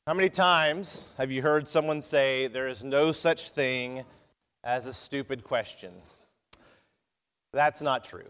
How many times have you heard someone say, there is no such thing as a stupid question? That's not true.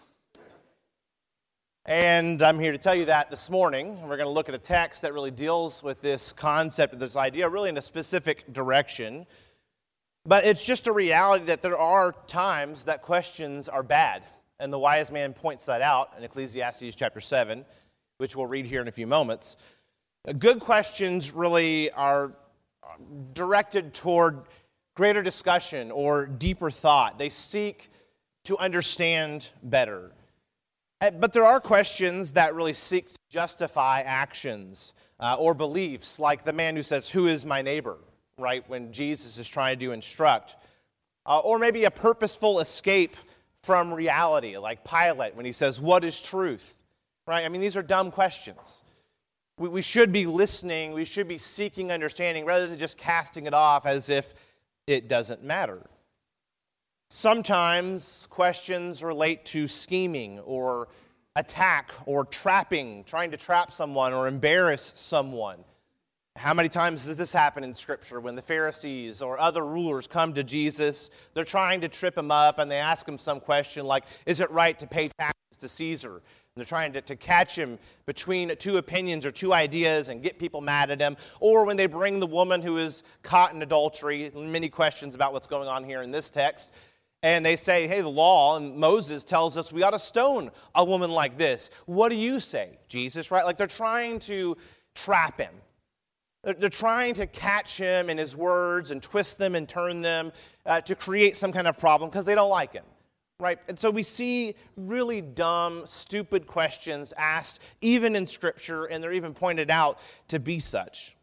And I'm here to tell you that this morning. We're going to look at a text that really deals with this concept, this idea, really in a specific direction. But it's just a reality that there are times that questions are bad. And the wise man points that out in Ecclesiastes chapter 7, which we'll read here in a few moments. Good questions really are directed toward greater discussion or deeper thought. They seek to understand better. But there are questions that really seek to justify actions or beliefs, like the man who says, "Who is my neighbor?" right, when Jesus is trying to instruct. Or maybe a purposeful escape from reality, like Pilate when he says, "What is truth?" Right? I mean, these are dumb questions. We should be listening, we should be seeking understanding rather than just casting it off as if it doesn't matter. Sometimes questions relate to scheming or attack or trapping, trying to trap someone or embarrass someone. How many times does this happen in Scripture when the Pharisees or other rulers come to Jesus? They're trying to trip him up and they ask him some question like, is it right to pay taxes to Caesar? And they're trying to catch him between two opinions or two ideas and get people mad at him. Or when they bring the woman who is caught in adultery, many questions about what's going on here in this text, and they say, hey, the law and Moses tells us we ought to stone a woman like this. What do you say, Jesus? Right? Like they're trying to trap him. They're trying to catch him in his words and twist them and turn them to create some kind of problem because they don't like him. Right? And so we see really dumb, stupid questions asked even in Scripture, and they're even pointed out to be such.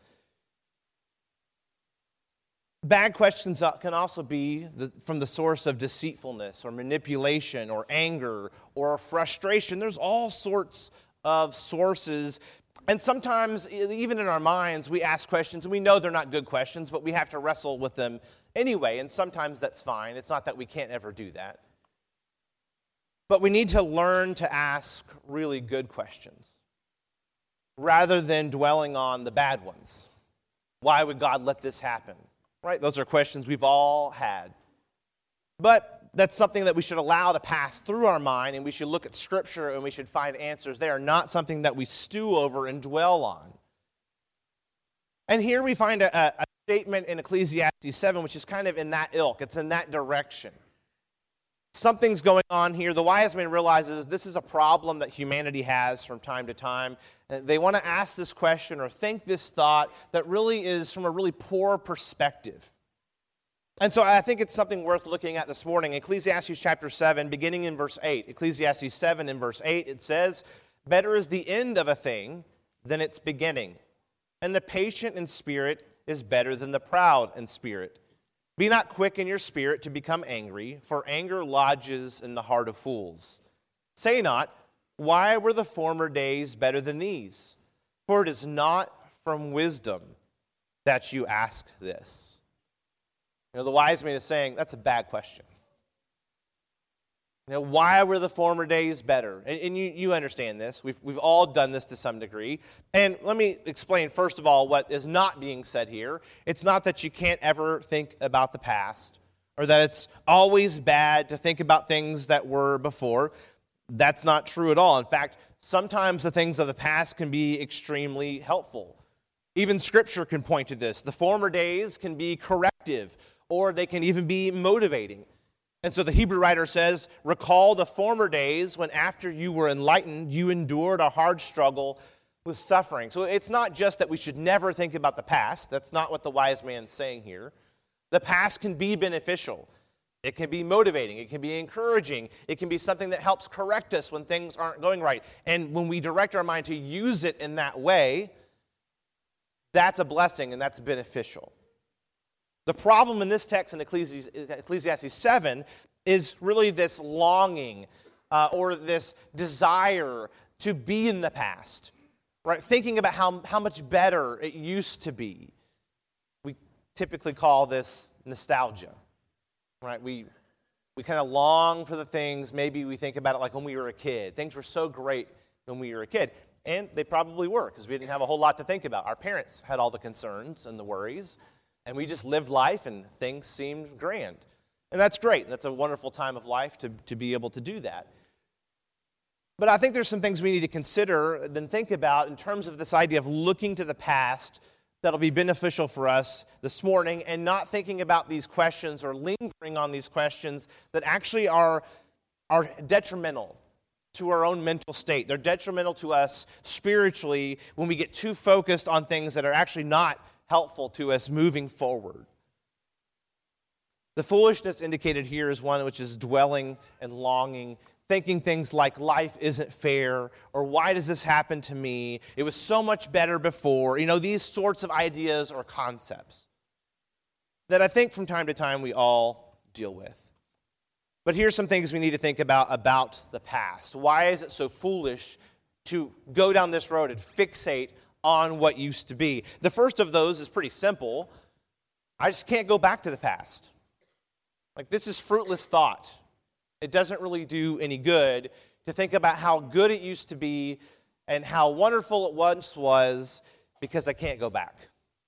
Bad questions can also be from the source of deceitfulness or manipulation or anger or frustration. There's all sorts of sources. And sometimes, even in our minds, we ask questions, and we know they're not good questions, but we have to wrestle with them anyway, and sometimes that's fine. It's not that we can't ever do that. But we need to learn to ask really good questions rather than dwelling on the bad ones. Why would God let this happen? Right? Those are questions we've all had. But that's something that we should allow to pass through our mind, and we should look at Scripture and we should find answers there, not something that we stew over and dwell on. And here we find a statement in Ecclesiastes 7, which is kind of in that ilk. It's in that direction. Something's going on here. The wise man realizes this is a problem that humanity has from time to time. They want to ask this question or think this thought that really is from a really poor perspective. And so I think it's something worth looking at this morning. Ecclesiastes chapter 7, beginning in verse 8. Ecclesiastes 7 in verse 8, it says, "Better is the end of a thing than its beginning, and the patient in spirit is better than the proud in spirit. Be not quick in your spirit to become angry, for anger lodges in the heart of fools. Say not, why were the former days better than these? For it is not from wisdom that you ask this." The wise man is saying, that's a bad question. Why were the former days better? And you understand this. We've all done this to some degree. And let me explain, first of all, what is not being said here. It's not that you can't ever think about the past or that it's always bad to think about things that were before. That's not true at all. In fact, sometimes the things of the past can be extremely helpful. Even Scripture can point to this. The former days can be corrective, or they can even be motivating. And so the Hebrew writer says, recall the former days when after you were enlightened, you endured a hard struggle with suffering. So it's not just that we should never think about the past. That's not what the wise man's saying here. The past can be beneficial. It can be motivating. It can be encouraging. It can be something that helps correct us when things aren't going right. And when we direct our mind to use it in that way, that's a blessing and that's beneficial. The problem in this text in Ecclesiastes 7 is really this longing or this desire to be in the past, right? Thinking about how much better it used to be. We typically call this nostalgia, right? We kind of long for the things, maybe we think about it like when we were a kid. Things were so great when we were a kid. And they probably were, because we didn't have a whole lot to think about. Our parents had all the concerns and the worries, and we just lived life, and things seemed grand. And that's great. That's a wonderful time of life to be able to do that. But I think there's some things we need to consider and think about in terms of this idea of looking to the past that'll be beneficial for us this morning, and not thinking about these questions or lingering on these questions that actually are detrimental to our own mental state. They're detrimental to us spiritually when we get too focused on things that are actually not helpful to us moving forward. The foolishness indicated here is one which is dwelling and longing, thinking things like life isn't fair, or why does this happen to me? It was so much better before. These sorts of ideas or concepts that I think from time to time we all deal with. But here's some things we need to think about the past. Why is it so foolish to go down this road and fixate on what used to be? The first of those is pretty simple. I just can't go back to the past. This is fruitless thought. It doesn't really do any good to think about how good it used to be and how wonderful it once was, because I can't go back.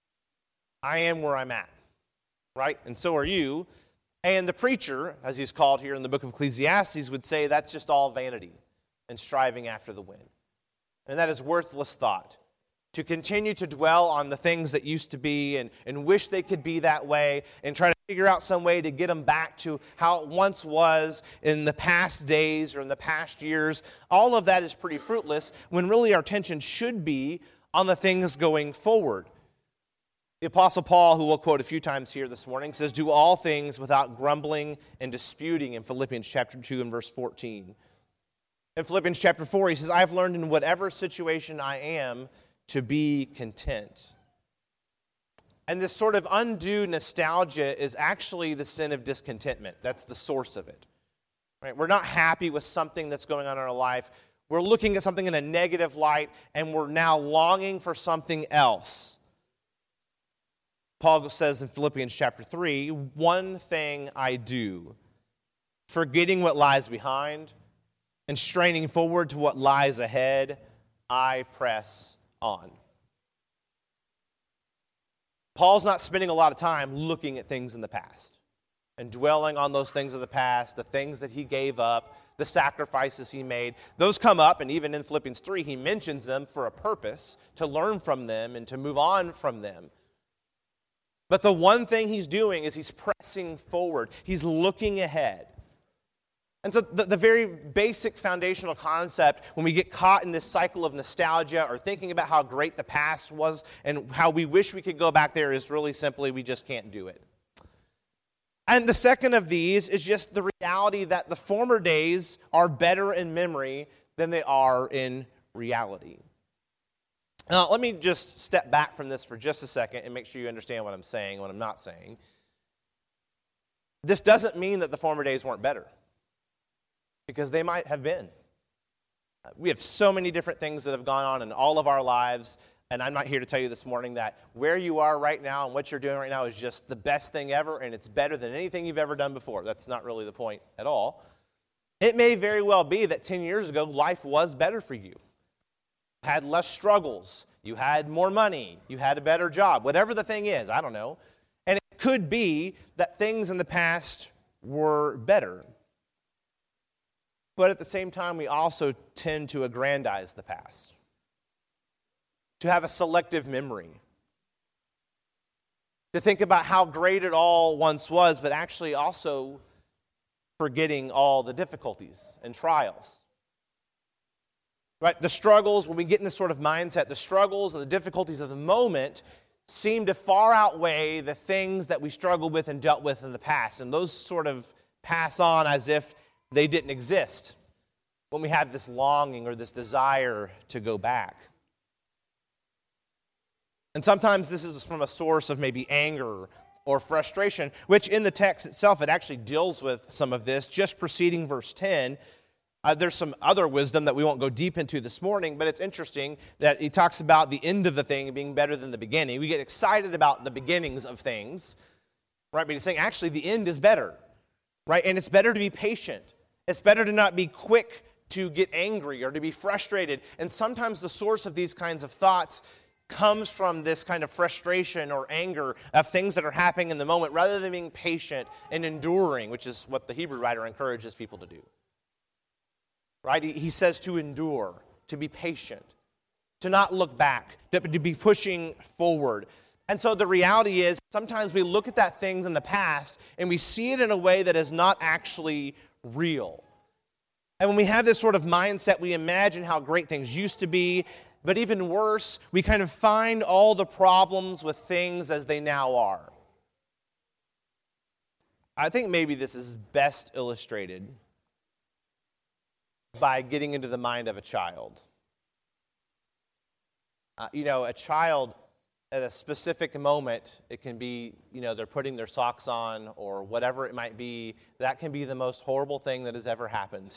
I am where I'm at, right? And so are you. And the preacher, as he's called here in the book of Ecclesiastes, would say that's just all vanity and striving after the wind. And that is worthless thought. To continue to dwell on the things that used to be and wish they could be that way and try to figure out some way to get them back to how it once was in the past days or in the past years, all of that is pretty fruitless when really our attention should be on the things going forward. The Apostle Paul, who we'll quote a few times here this morning, says, "Do all things without grumbling and disputing," in Philippians chapter 2 and verse 14. In Philippians chapter 4, he says, "I've learned in whatever situation I am to be content." And this sort of undue nostalgia is actually the sin of discontentment. That's the source of it. Right? We're not happy with something that's going on in our life. We're looking at something in a negative light, and we're now longing for something else. Paul says in Philippians chapter 3, "One thing I do, forgetting what lies behind and straining forward to what lies ahead, I press on." Paul's not spending a lot of time looking at things in the past and dwelling on those things of the past, the things that he gave up, the sacrifices he made. Those come up, and even in Philippians 3, he mentions them for a purpose, to learn from them and to move on from them. But the one thing he's doing is he's pressing forward. He's looking ahead. And so the very basic foundational concept when we get caught in this cycle of nostalgia or thinking about how great the past was and how we wish we could go back there is really simply we just can't do it. And the second of these is just the reality that the former days are better in memory than they are in reality. Now, let me just step back from this for just a second and make sure you understand what I'm saying and what I'm not saying. This doesn't mean that the former days weren't better, because they might have been. We have so many different things that have gone on in all of our lives, and I'm not here to tell you this morning that where you are right now and what you're doing right now is just the best thing ever, and it's better than anything you've ever done before. That's not really the point at all. It may very well be that 10 years ago, life was better for you. You had less struggles. You had more money. You had a better job. Whatever the thing is, I don't know. And it could be that things in the past were better. But at the same time, we also tend to aggrandize the past, to have a selective memory, to think about how great it all once was, but actually also forgetting all the difficulties and trials. Right? The struggles, when we get in this sort of mindset, the struggles and the difficulties of the moment seem to far outweigh the things that we struggled with and dealt with in the past. And those sort of pass on as if they didn't exist when we have this longing or this desire to go back. And sometimes this is from a source of maybe anger or frustration, which in the text itself, it actually deals with some of this. Just preceding verse 10, there's some other wisdom that we won't go deep into this morning, but it's interesting that he talks about the end of the thing being better than the beginning. We get excited about the beginnings of things, right? But he's saying actually the end is better, right? And it's better to be patient. It's better to not be quick to get angry or to be frustrated. And sometimes the source of these kinds of thoughts comes from this kind of frustration or anger of things that are happening in the moment, rather than being patient and enduring, which is what the Hebrew writer encourages people to do. Right? He says to endure, to be patient, to not look back, to be pushing forward. And so the reality is, sometimes we look at that things in the past and we see it in a way that is not actually real. And when we have this sort of mindset, we imagine how great things used to be. But even worse, we kind of find all the problems with things as they now are. I think maybe this is best illustrated by getting into the mind of a child. A child at a specific moment, it can be, they're putting their socks on or whatever it might be. That can be the most horrible thing that has ever happened.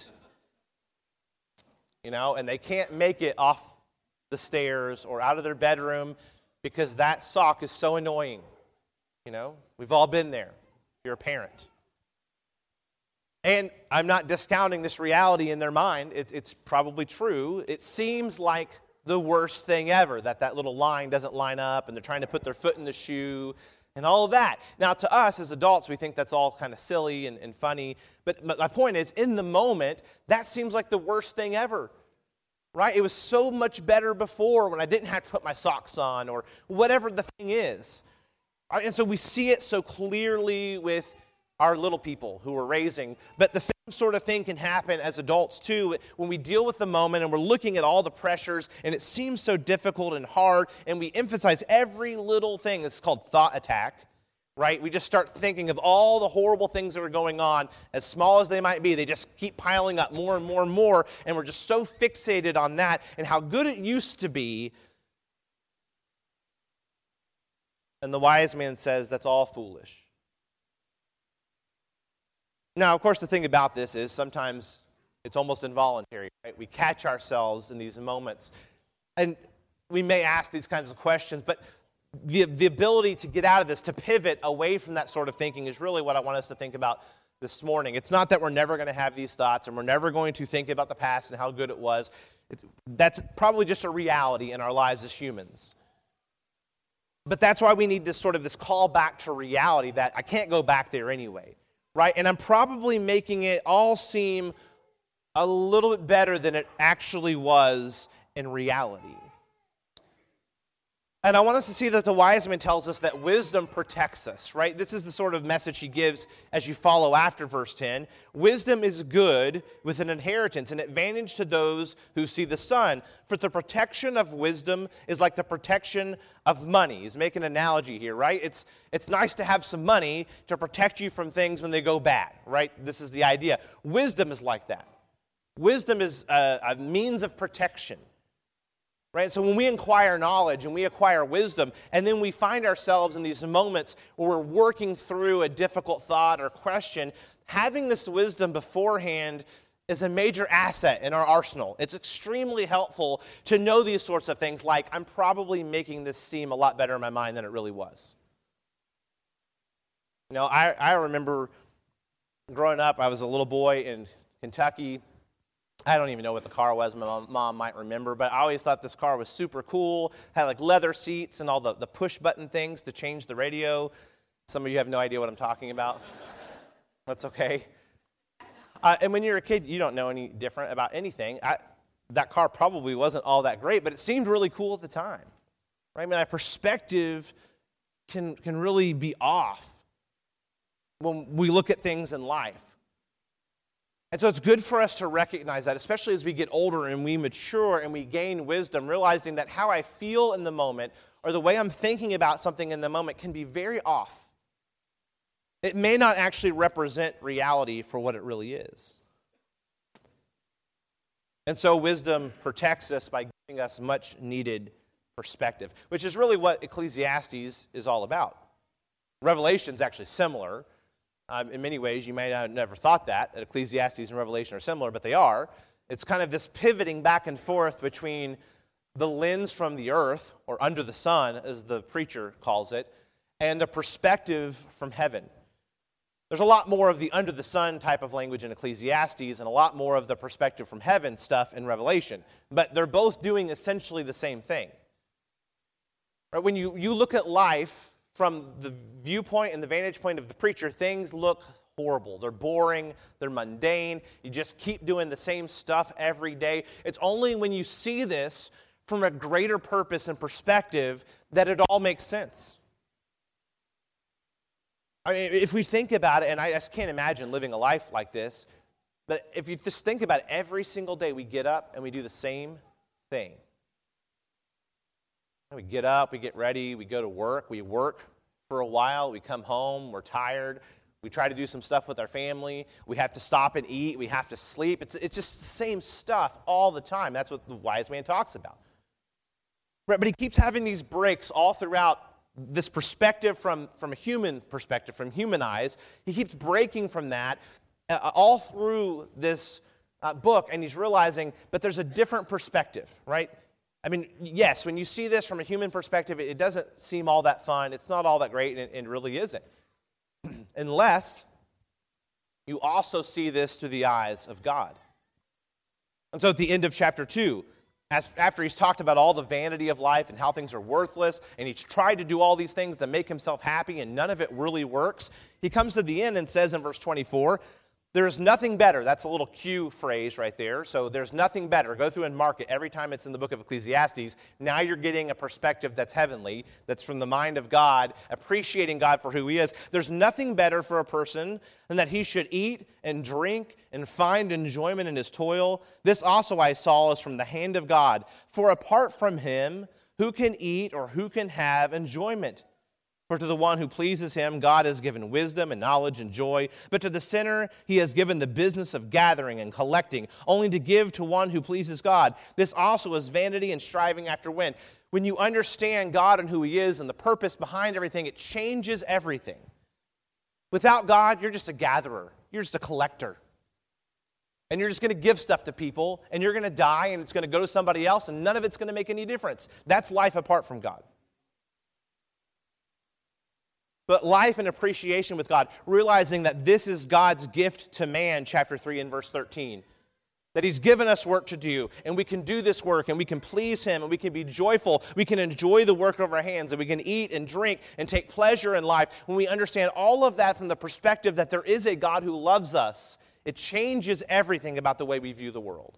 And they can't make it off the stairs or out of their bedroom because that sock is so annoying. We've all been there. You're a parent. And I'm not discounting this reality in their mind. It's probably true. It seems like the worst thing ever, that little line doesn't line up and they're trying to put their foot in the shoe and all of that. Now, to us as adults, we think that's all kind of silly and funny. But my point is, in the moment, that seems like the worst thing ever. Right? It was so much better before when I didn't have to put my socks on or whatever the thing is. Right? And so we see it so clearly with our little people who we're raising. But the same sort of thing can happen as adults too, when we deal with the moment and we're looking at all the pressures and it seems so difficult and hard and we emphasize every little thing. It's called thought attack. Right? We just start thinking of all the horrible things that are going on, as small as they might be. They just keep piling up more and more and more, and we're just so fixated on that and how good it used to be. And the wise man says that's all foolish. Now, of course, the thing about this is sometimes it's almost involuntary. Right? We catch ourselves in these moments, and we may ask these kinds of questions, but the ability to get out of this, to pivot away from that sort of thinking is really what I want us to think about this morning. It's not that we're never going to have these thoughts and we're never going to think about the past and how good it was. That's probably just a reality in our lives as humans. But that's why we need this call back to reality that I can't go back there anyway, right? And I'm probably making it all seem a little bit better than it actually was in reality. And I want us to see that the wise man tells us that wisdom protects us, right? This is the sort of message he gives as you follow after verse 10. Wisdom is good with an inheritance, an advantage to those who see the sun. For the protection of wisdom is like the protection of money. He's making an analogy here, right? It's nice to have some money to protect you from things when they go bad, right? This is the idea. Wisdom is like that. Wisdom is a means of protection. Right? So when we acquire knowledge and we acquire wisdom, and then we find ourselves in these moments where we're working through a difficult thought or question, having this wisdom beforehand is a major asset in our arsenal. It's extremely helpful to know these sorts of things, like I'm probably making this seem a lot better in my mind than it really was. I remember growing up, I was a little boy in Kentucky. I don't even know what the car was. My mom might remember, but I always thought this car was super cool. Had like leather seats and all the push button things to change the radio. Some of you have no idea what I'm talking about. That's okay. And when you're a kid, you don't know any different about anything. That car probably wasn't all that great, but it seemed really cool at the time. Right? I mean, our perspective can really be off when we look at things in life. And so it's good for us to recognize that, especially as we get older and we mature and we gain wisdom, realizing that how I feel in the moment or the way I'm thinking about something in the moment can be very off. It may not actually represent reality for what it really is. And so wisdom protects us by giving us much needed perspective, which is really what Ecclesiastes is all about. Revelation is actually similar. In many ways, you may not have never thought that Ecclesiastes and Revelation are similar, but they are. It's kind of this pivoting back and forth between the lens from the earth, or under the sun, as the preacher calls it, and the perspective from heaven. There's a lot more of the under the sun type of language in Ecclesiastes and a lot more of the perspective from heaven stuff in Revelation. But they're both doing essentially the same thing. Right? When you look at life from the viewpoint and the vantage point of the preacher, things look horrible. They're boring. They're mundane. You just keep doing the same stuff every day. It's only when you see this from a greater purpose and perspective that it all makes sense. I mean, if we think about it, and I just can't imagine living a life like this, but if you just think about it, every single day we get up and we do the same thing. We get up, we get ready, we go to work, we work for a while, we come home, we're tired, we try to do some stuff with our family, we have to stop and eat, we have to sleep. It's just the same stuff all the time. That's what the wise man talks about. But he keeps having these breaks all throughout this perspective from a human perspective, from human eyes. He keeps breaking from that all through this book, and he's realizing, but there's a different perspective, right? I mean, yes, when you see this from a human perspective, it doesn't seem all that fun. It's not all that great, and it really isn't. Unless you also see this through the eyes of God. And so at the end of chapter 2, after he's talked about all the vanity of life and how things are worthless, and he's tried to do all these things to make himself happy, and none of it really works, he comes to the end and says in verse 24, there is nothing better. That's a little cue phrase right there. So there's nothing better. Go through and mark it every time it's in the book of Ecclesiastes. Now you're getting a perspective that's heavenly, that's from the mind of God, appreciating God for who he is. There's nothing better for a person than that he should eat and drink and find enjoyment in his toil. This also I saw is from the hand of God. For apart from him, who can eat or who can have enjoyment? For to the one who pleases him, God has given wisdom and knowledge and joy. But to the sinner, he has given the business of gathering and collecting, only to give to one who pleases God. This also is vanity and striving after wind. When you understand God and who he is and the purpose behind everything, it changes everything. Without God, you're just a gatherer. You're just a collector. And you're just going to give stuff to people, and you're going to die, and it's going to go to somebody else, and none of it's going to make any difference. That's life apart from God. But life and appreciation with God, realizing that this is God's gift to man, chapter 3 and verse 13. That he's given us work to do, and we can do this work, and we can please him, and we can be joyful. We can enjoy the work of our hands, and we can eat and drink and take pleasure in life. When we understand all of that from the perspective that there is a God who loves us, it changes everything about the way we view the world.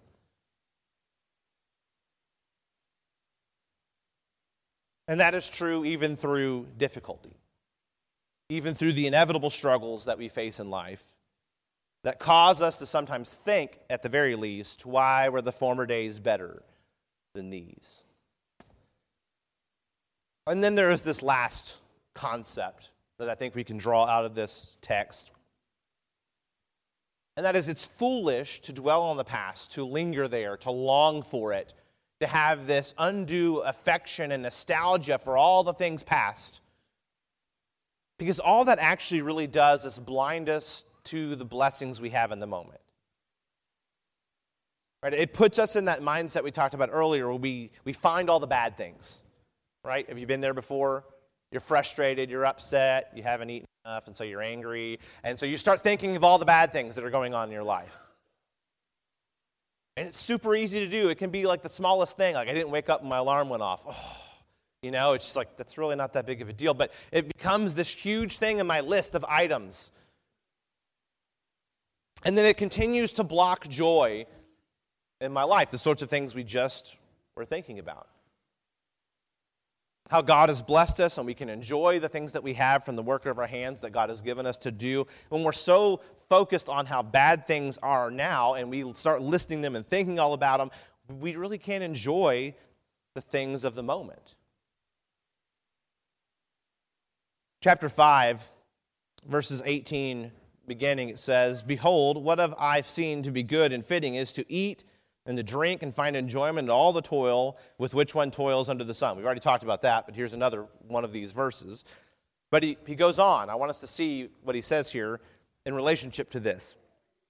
And that is true even through difficulty. Even through the inevitable struggles that we face in life that cause us to sometimes think, at the very least, why were the former days better than these? And then there is this last concept that I think we can draw out of this text. And that is, it's foolish to dwell on the past, to linger there, to long for it, to have this undue affection and nostalgia for all the things past. Because all that actually really does is blind us to the blessings we have in the moment. Right? It puts us in that mindset we talked about earlier where we find all the bad things. Right? Have you been there before? You're frustrated, you're upset, you haven't eaten enough, and so you're angry. And so you start thinking of all the bad things that are going on in your life. And it's super easy to do. It can be like the smallest thing. Like I didn't wake up and my alarm went off. Oh. You know, it's just like, that's really not that big of a deal. But it becomes this huge thing in my list of items. And then it continues to block joy in my life, the sorts of things we just were thinking about. How God has blessed us and we can enjoy the things that we have from the work of our hands that God has given us to do. When we're so focused on how bad things are now and we start listing them and thinking all about them, we really can't enjoy the things of the moment. Chapter 5, verses 18 beginning, it says, Behold, what have I seen to be good and fitting is to eat and to drink and find enjoyment in all the toil with which one toils under the sun. We've already talked about that, but here's another one of these verses. But he goes on. I want us to see what he says here in relationship to this.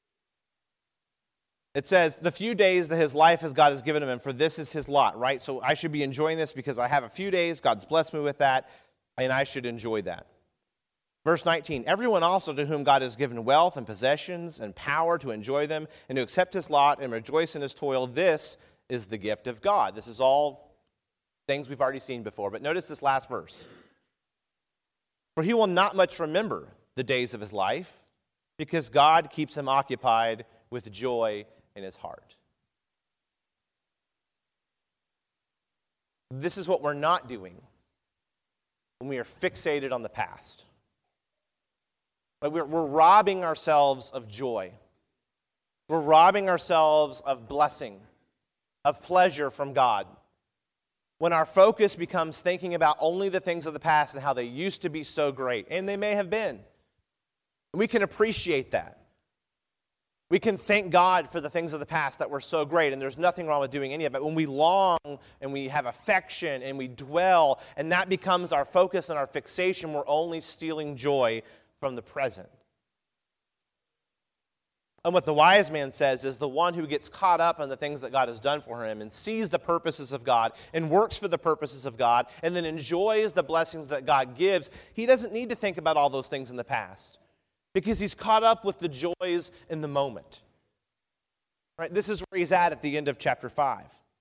It says, the few days that his life as God has given him, and for this is his lot, right? So I should be enjoying this because I have a few days, God's blessed me with that, and I should enjoy that. Verse 19, everyone also to whom God has given wealth and possessions and power to enjoy them and to accept his lot and rejoice in his toil, this is the gift of God. This is all things we've already seen before, but notice this last verse. For he will not much remember the days of his life, because God keeps him occupied with joy in his heart. This is what we're not doing when we are fixated on the past. We're robbing ourselves of joy. We're robbing ourselves of blessing, of pleasure from God. When our focus becomes thinking about only the things of the past and how they used to be so great, and they may have been. We can appreciate that. We can thank God for the things of the past that were so great, and there's nothing wrong with doing any of it. When we long and we have affection and we dwell, and that becomes our focus and our fixation, we're only stealing joy from the present. And what the wise man says is the one who gets caught up in the things that God has done for him and sees the purposes of God and works for the purposes of God and then enjoys the blessings that God gives, he doesn't need to think about all those things in the past because he's caught up with the joys in the moment. Right? This is where he's at the end of chapter 5.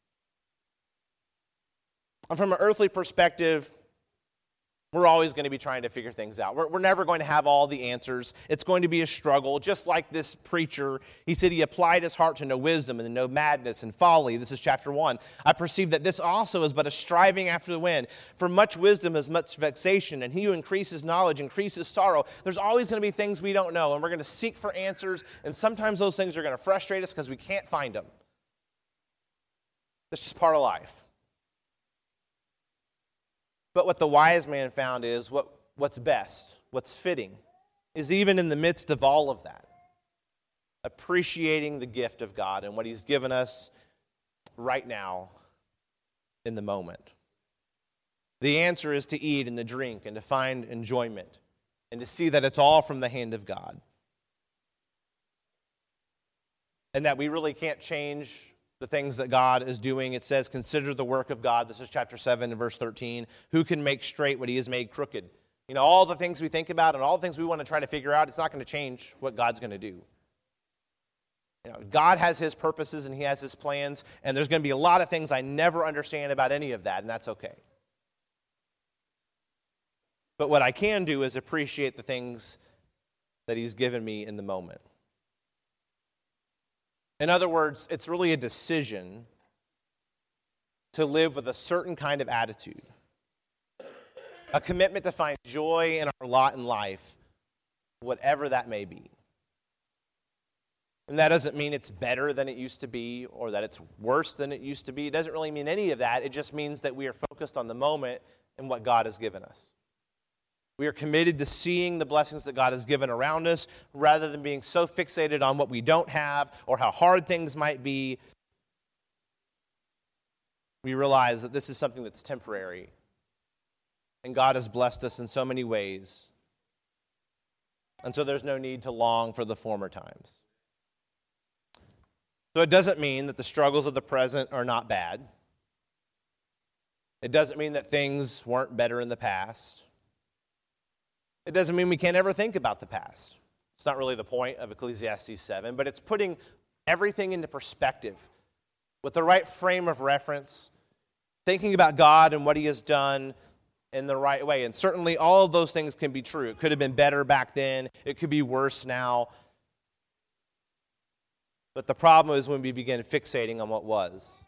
And from an earthly perspective, we're always going to be trying to figure things out. We're never going to have all the answers. It's going to be a struggle. Just like this preacher, he said he applied his heart to know wisdom and to know madness and folly. This is chapter 1. I perceive that this also is but a striving after the wind. For much wisdom is much vexation, and he who increases knowledge increases sorrow. There's always going to be things we don't know, and we're going to seek for answers, and sometimes those things are going to frustrate us because we can't find them. That's just part of life. But what the wise man found is what's best, what's fitting, is even in the midst of all of that, appreciating the gift of God and what he's given us right now in the moment. The answer is to eat and to drink and to find enjoyment and to see that it's all from the hand of God. And that we really can't change the things that God is doing. It says, consider the work of God. This is chapter 7 and verse 13. Who can make straight what he has made crooked? You know, all the things we think about and all the things we want to try to figure out, it's not going to change what God's going to do. You know, God has his purposes and he has his plans, and there's going to be a lot of things I never understand about any of that, and that's okay. But what I can do is appreciate the things that he's given me in the moment. In other words, it's really a decision to live with a certain kind of attitude, a commitment to find joy in our lot in life, whatever that may be. And that doesn't mean it's better than it used to be or that it's worse than it used to be. It doesn't really mean any of that. It just means that we are focused on the moment and what God has given us. We are committed to seeing the blessings that God has given around us rather than being so fixated on what we don't have or how hard things might be. We realize that this is something that's temporary. And God has blessed us in so many ways. And so there's no need to long for the former times. So it doesn't mean that the struggles of the present are not bad. It doesn't mean that things weren't better in the past. It doesn't mean we can't ever think about the past. It's not really the point of Ecclesiastes 7, but it's putting everything into perspective with the right frame of reference, thinking about God and what he has done in the right way. And certainly all of those things can be true. It could have been better back then. It could be worse now. But the problem is when we begin fixating on what was.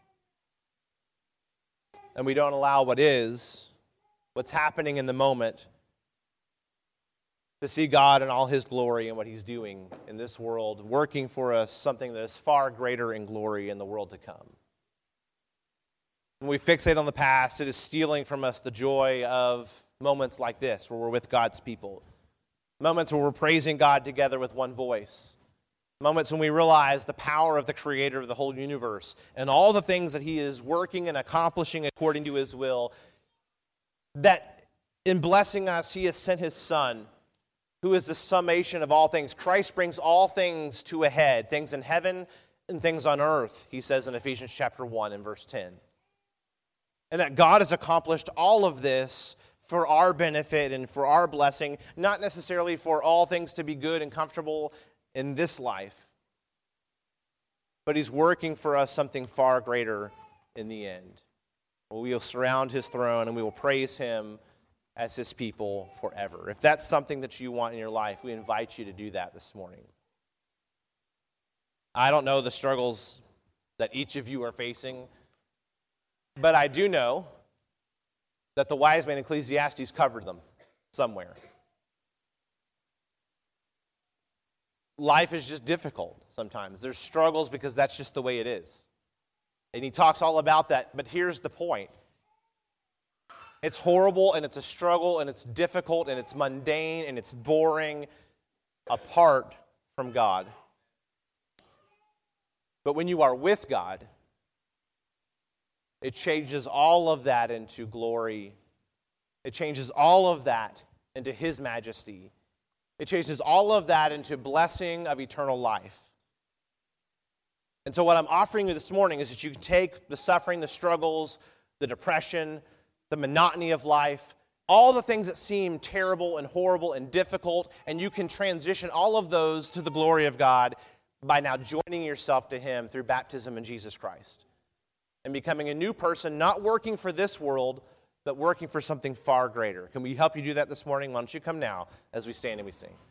And we don't allow what is, what's happening in the moment, to see God in all his glory and what he's doing in this world, working for us something that is far greater in glory in the world to come. When we fixate on the past, it is stealing from us the joy of moments like this, where we're with God's people. Moments where we're praising God together with one voice. Moments when we realize the power of the creator of the whole universe and all the things that he is working and accomplishing according to his will. That in blessing us, he has sent his Son, who is the summation of all things. Christ brings all things to a head, things in heaven and things on earth, he says in Ephesians chapter 1 and verse 10. And that God has accomplished all of this for our benefit and for our blessing, not necessarily for all things to be good and comfortable in this life, but he's working for us something far greater in the end. We will surround his throne and we will praise him as his people forever. If that's something that you want in your life, we invite you to do that this morning. I don't know the struggles that each of you are facing, but I do know that the wise man Ecclesiastes covered them somewhere. Life is just difficult sometimes. There's struggles because that's just the way it is. And he talks all about that, but here's the point. It's horrible, and it's a struggle, and it's difficult, and it's mundane, and it's boring apart from God. But when you are with God, it changes all of that into glory. It changes all of that into his majesty. It changes all of that into blessing of eternal life. And so what I'm offering you this morning is that you can take the suffering, the struggles, the depression, the monotony of life, all the things that seem terrible and horrible and difficult, and you can transition all of those to the glory of God by now joining yourself to him through baptism in Jesus Christ and becoming a new person, not working for this world, but working for something far greater. Can we help you do that this morning? Why don't you come now as we stand and we sing?